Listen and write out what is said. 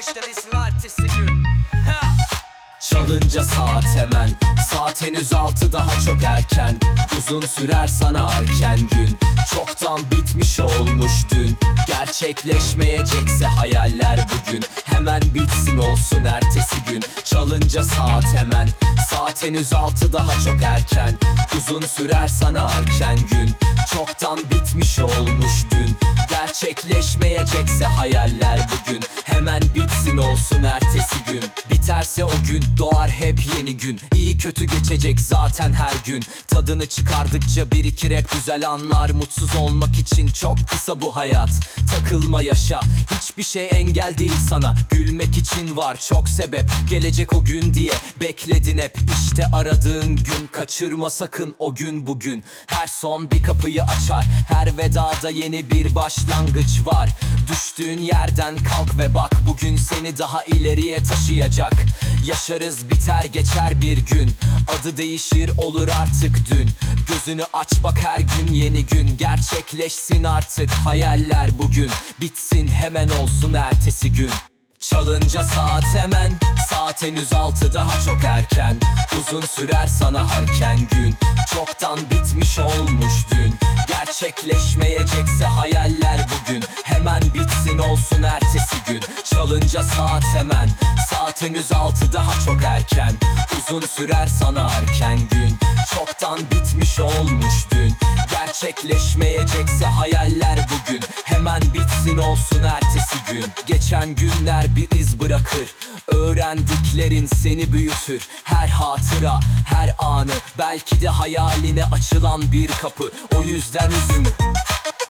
gerçekleştirirsin ertesi gün. Çalınca saat hemen, saat henüz 6 daha çok erken. Uzun sürer sana erken gün, çoktan bitmiş olmuş dün. Gerçekleşmeyecekse hayaller bugün, hemen bitsin olsun ertesi gün. Çalınca saat hemen, saat henüz 6 daha çok erken. Uzun sürer sana erken gün, çoktan bitmiş olmuş dün. Gerçekleşmeyecekse hayaller bugün, hemen bitsin olsun ertesi gün. Biterse o gün doğar hep yeni gün. İyi kötü geçecek zaten her gün. Tadını çıkardıkça birikir hep güzel anlar. Mutsuz olmak için çok kısa bu hayat. Takılma yaşa, hiçbir şey engel değil sana. Gülmek için var çok sebep, gelecek o gün diye bekledin hep. İşte aradığın gün, kaçırma sakın o gün bugün. Her son bir kapıyı açar, her vedada yeni bir başlangıç var. Düştüğün yerden kalk ve bak, bugün seni daha ileriye taşıyacak. Yaşarız biter geçer bir gün, adı değişir olur artık dün. Gözünü aç bak her gün yeni gün, gerçekleşsin artık hayaller bugün. Bitsin hemen olsun ertesi gün. Çalınca saat hemen, saat henüz 6 daha çok erken. Uzun sürer sana erken gün, çoktan bitmiş olmuş dün. Gerçekleşmeyecekse hayaller bugün, hemen bitsin olsun ertesi gün. Çalınca saat hemen, saat henüz 6 daha çok erken. Uzun sürer sana erken gün, çoktan bitmiş olmuş dün. Gerçekleşmeyecekse hayaller bugün, hemen bitsin olsun ertesi gün. Geçen günler bir iz bırakır, öğrendiklerin seni büyütür. Her hatıra, her anı belki de hayaline açılan bir kapı. O yüzden üzüm